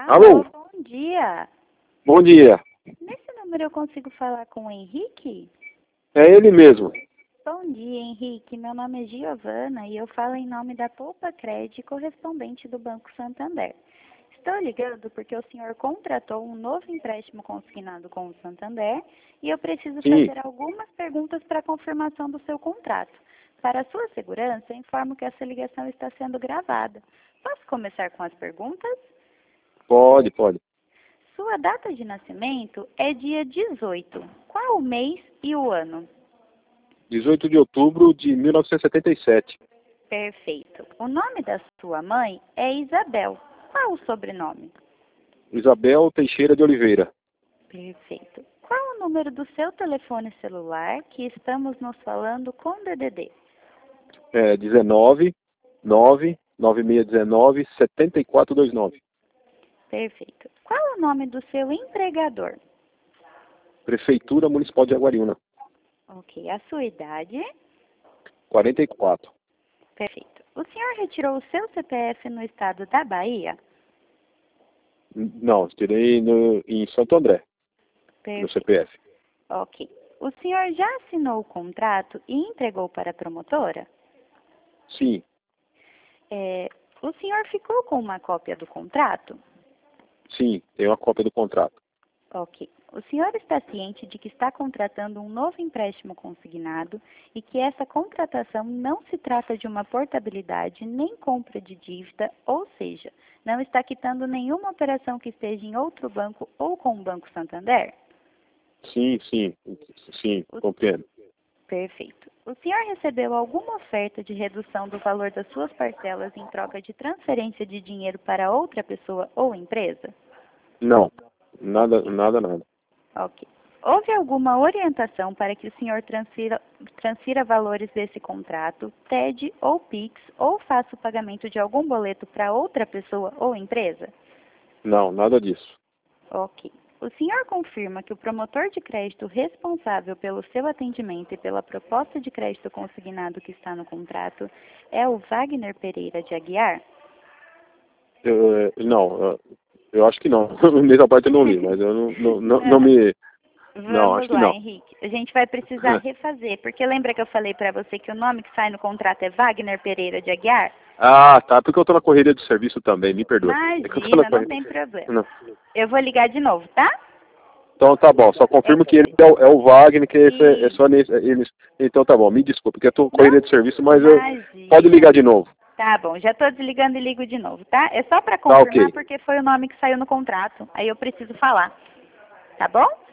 Alô, Alô? bom dia. Bom dia. Nesse número eu consigo falar com o Henrique? É ele mesmo. Bom dia, Henrique. Meu nome é Giovana e eu falo em nome da Poupa Cred, correspondente do Banco Santander. Estou ligando porque o senhor contratou um novo empréstimo consignado com o Santander e eu preciso Sim. fazer algumas perguntas para confirmação do seu contrato. Para sua segurança, informo que essa ligação está sendo gravada. Posso começar com as perguntas? Pode, pode. Sua data de nascimento é dia 18. Qual o mês e o ano? 18 de outubro de 1977. Perfeito. O nome da sua mãe é Isabel. Qual o sobrenome? Isabel Teixeira de Oliveira. Perfeito. Qual o número do seu telefone celular que estamos nos falando com DDD? É 19 9 9619 7429. Perfeito. Qual o nome do seu empregador? Prefeitura Municipal de Jaguariúna. Ok. A sua idade? 44. Perfeito. O senhor retirou o seu CPF no estado da Bahia? Não, tirei em Santo André, no Perfeito. CPF. Ok. O senhor já assinou o contrato e entregou para a promotora? Sim, O senhor ficou com uma cópia do contrato? sim, tenho a cópia do contrato. Ok. O senhor está ciente de que está contratando um novo empréstimo consignado e que essa contratação não se trata de uma portabilidade nem compra de dívida, ou seja, não está quitando nenhuma operação que esteja em outro banco ou com o Banco Santander? Sim, compreendo. Perfeito. O senhor recebeu alguma oferta de redução do valor das suas parcelas em troca de transferência de dinheiro para outra pessoa ou empresa? Não, nada. Ok. Houve alguma orientação para que o senhor transfira valores desse contrato, TED ou PIX, ou faça o pagamento de algum boleto para outra pessoa ou empresa? Não, nada disso. Ok. O senhor confirma que o promotor de crédito responsável pelo seu atendimento e pela proposta de crédito consignado que está no contrato é o Wagner Pereira de Aguiar? Eu acho que não. Nessa parte eu não li, mas eu não me... Não, Vamos acho que lá, não. Henrique. A gente vai precisar refazer, porque lembra que eu falei para você que o nome que sai no contrato é Wagner Pereira de Aguiar? Ah, tá. Porque eu tô na correria de serviço também, me perdoe. É que eu tô na Imagina, não correria. tem problema. Não. Eu vou ligar de novo, tá? Então tá bom, só confirmo que ele é o Wagner, que é E só nesse. Então tá bom, me desculpe, porque eu tô na não, correria de serviço, mas pode imagina. ligar de novo. Tá bom, já estou desligando e ligo de novo, tá? É só para Tá confirmar ok. porque foi o nome que saiu no contrato. Aí eu preciso falar, tá bom?